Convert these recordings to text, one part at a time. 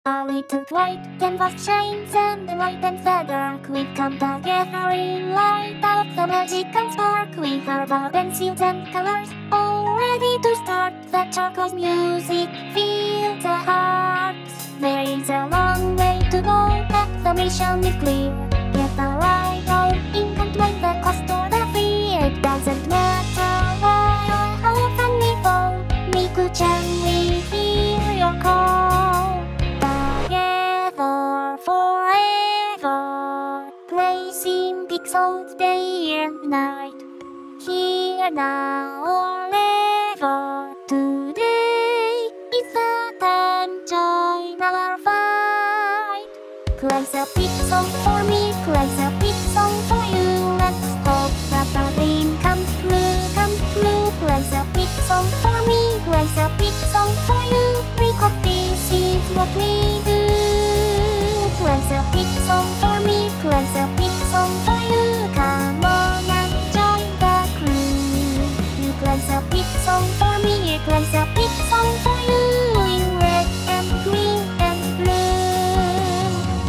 A little white canvas shines and the light and feather. We come together in light of the magical spark. We have our pencils and colors, all ready to start. The turquoise music fills the hearts. There is a long way to go, but the mission is clear. Get the right out in and make the cost or the fee. It doesn't matter why or how often we fall. Miku-chan, we hear your call. Together forever, placing pixels day and night. Here now or never, today is the time. Join our fight. Place a pixel for me, place a pixel for you. Let's hope that the dream comes true, comes true. Place a pixel for me, place a pixel for you. Because this is what we do. Place a pixel for me, place a pixel for you. Come on and join the crew. You place a pixel for me, you place a pixel for you. In red and green and blue.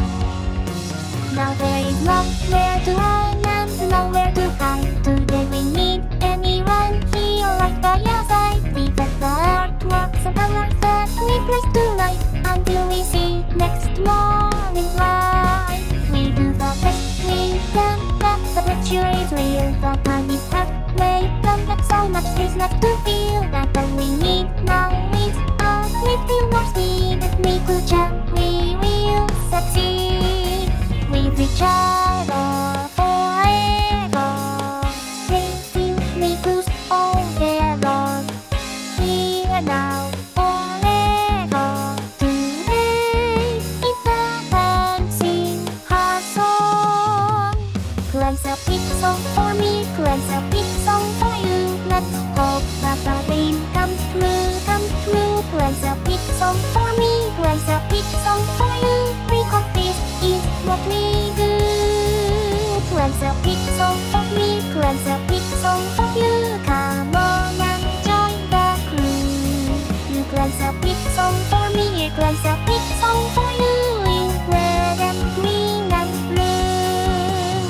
Now there is nowhere to run and nowhere to hide. Today we need anyone here right by your side. Defend the artworks and colors that we place tonight until we see next morning light. We do the best we can, but the picture is real. The time is halfway done, but so much is left to feel. That all we need now is a little more speed. Miku-chan, we will succeed. With each other forever, raising Miku's all together. Here now, forever, today is the time. Sing our song. Place a pixel for me, place a pixel for you. Let's hope that the dream comes true, comes true. Place a pixel for me, place a pixel for you. Because this is what we do. Place a pixel for me, place a pixel for you. Come on and join the crew. You place a pixel for me, you place a pixel for you. In red and green and blue.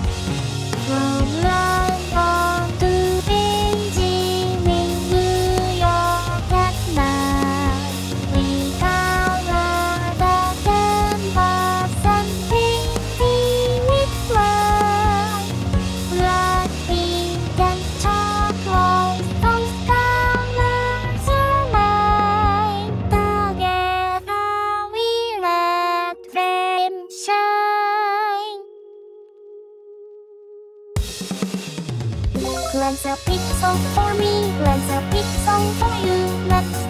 From London to Beijing in New York at night, we color the canvas and painting it bright. Blood, pink and turquoise, those colors are mine. Together we let them shine. Place a pixel for me, place a pixel for you. Let's